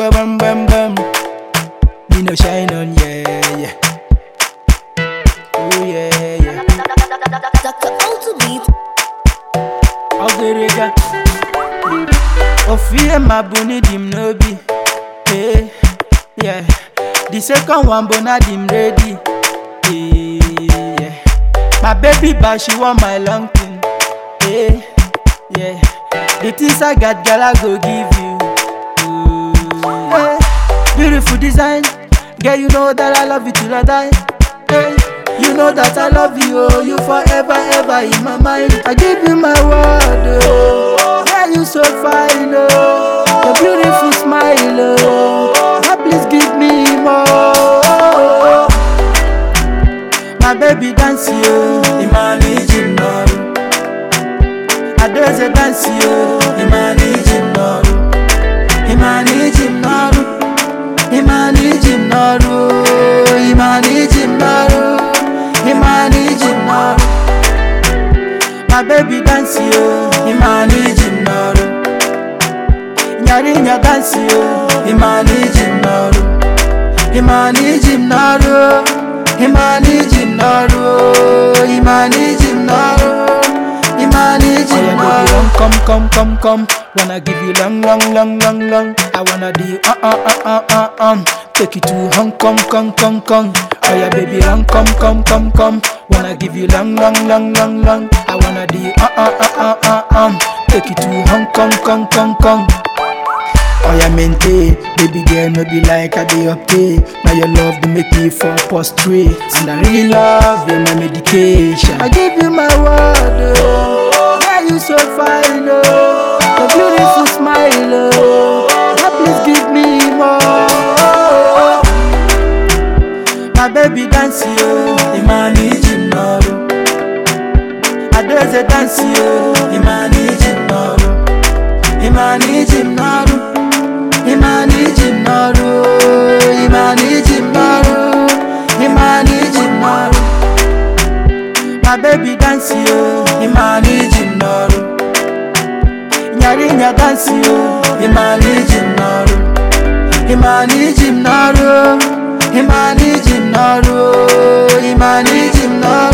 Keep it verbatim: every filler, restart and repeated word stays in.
go bam bam bam. Me no shine on, yeah, yeah. Oh yeah, yeah. Doctor Ultimate. Ogerega. Ofie mabuni dim no be. Hey, yeah. The second one bona dim ready. Hey, yeah. My baby but she want my long thing. Hey, yeah. The things I got, girl, I go give you. Ooh, hey. Beautiful design, girl, you know that I love you till I die. Hey, you know that I love you, oh, you forever, ever in my mind. I give you my word, oh, girl, you so fine, oh, your beautiful smile, oh, now please give me more. My baby dance, yo, Imani Jimnaru. I does a dance, yo, Imani Jimnaru. Imani Jimnaru. Imani Jimnaru. Imani Jimnaru. Imani Jimnaru. My baby dance, yo, Imani Jimnaru. Nyarinya dance, yo, Imani Jimnaru. Imani Jimnaru. Imani Jimnaru. Imani Jimnaru. Imani Jimnaru. Come, come, come, come. Wanna give you long, long, long, long, long. I wanna do uh uh uh uh uh um. Take you to Hong Kong, Kong, Kong, Kong. Oh yeah, baby, long, come, come, come, come. Wanna give you long, long, long, long, long. I wanna do uh uh uh uh uh um. Take you to Hong Kong, Kong, Kong, Kong. Oh yeah, maintain, baby girl, no be like I be up there. Now your love to make me fall prostrate, and I really love you, my medication. I give you my word, oh, yeah, you so fine, oh, your beautiful smile, oh, now please give me more. My baby dance, yo, Imani Jimnaru. I does a dance, yo, Imani Jimnaru. Imani Jimnaru. Imani Jimnaru. Imani Jimnaru. Imani Jimnaru. My baby dance, yo, Imani Jimnaru. Nyarinya dance, yo, Imani Jimnaru. Imani Jimnaru. Imani Jimnaru. Imani Jimnaru.